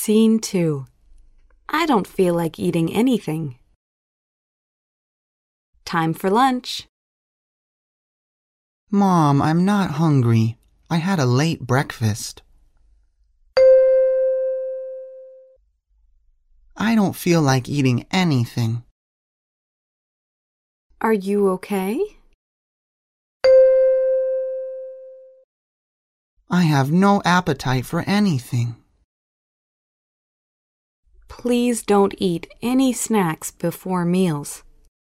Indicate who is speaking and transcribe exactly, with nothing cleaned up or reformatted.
Speaker 1: Scene two. I don't feel like eating anything. Time for lunch.
Speaker 2: Mom, I'm not hungry. I had a late breakfast. I don't feel like eating anything.
Speaker 1: Are you okay?
Speaker 2: I have no appetite for anything.
Speaker 1: Please don't eat any snacks before meals.